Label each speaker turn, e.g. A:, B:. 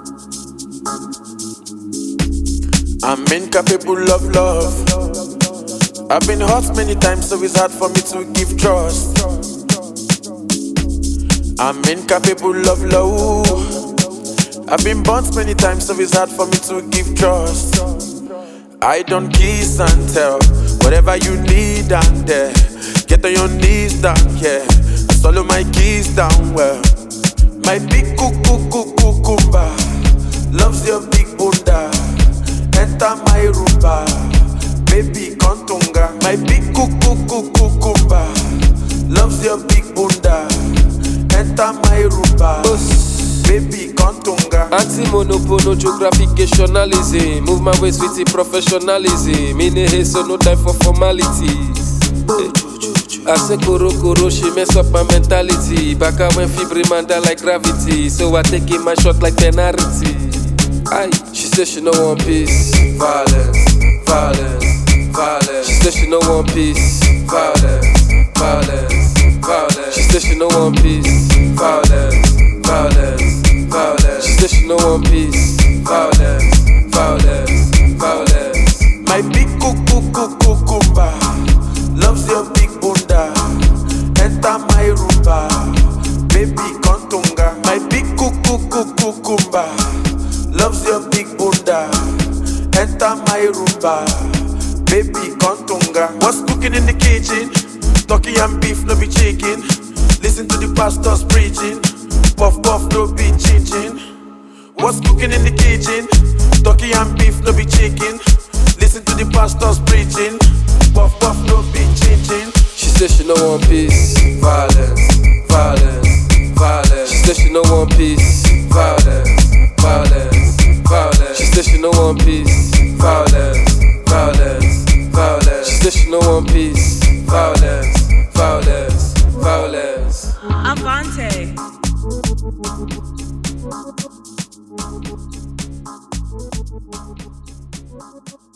A: I'm incapable of love. I've been hurt many times, so it's hard for me to give trust. I'm incapable of love. I've been burnt many times, so it's hard for me to give trust. I don't kiss and tell. Whatever you need, I'm there. Get on your knees down, yeah. Swallow my keys down well. My big cucumba loves your big bunda. Enter my rumba, baby kontunga. My big cucumba loves your big bunda. Enter my rumba, baby kontunga.
B: Anti-monopono geographicationalism. Move my ways with the professionalism. In a haste, so no time for formalities. I say koro, she mess up my mentality. Back out when fibre manda like gravity. So I take in my shot like penalty. Aye. She said she no want peace. Violence, violence, violence. She said she no want peace. Violence, violence, violence. She said she no want peace. Violence, violence, violence. She said she no want peace. Violence, violence, violence.
A: My big cucumba loves your big bunda. Enter my rumba, baby kontunga. My big cucumba loves your big bunda. Enter my rumba, baby kontunga. What's cooking in the kitchen? Turkey and beef, no be chicken. Listen to the pastors preaching. Puff puff, no be chin chin. What's cooking in the kitchen? Turkey and beef, no be chicken. Listen to the pastors preaching. Puff puff, no be chin chin.
B: She said she no want peace. Violence, violence, violence. She said she no want peace. Violence, violence, violence. She said she no want peace. Violence, violence, violence. She said she no want peace. Violence, violence, violence.
C: Avante.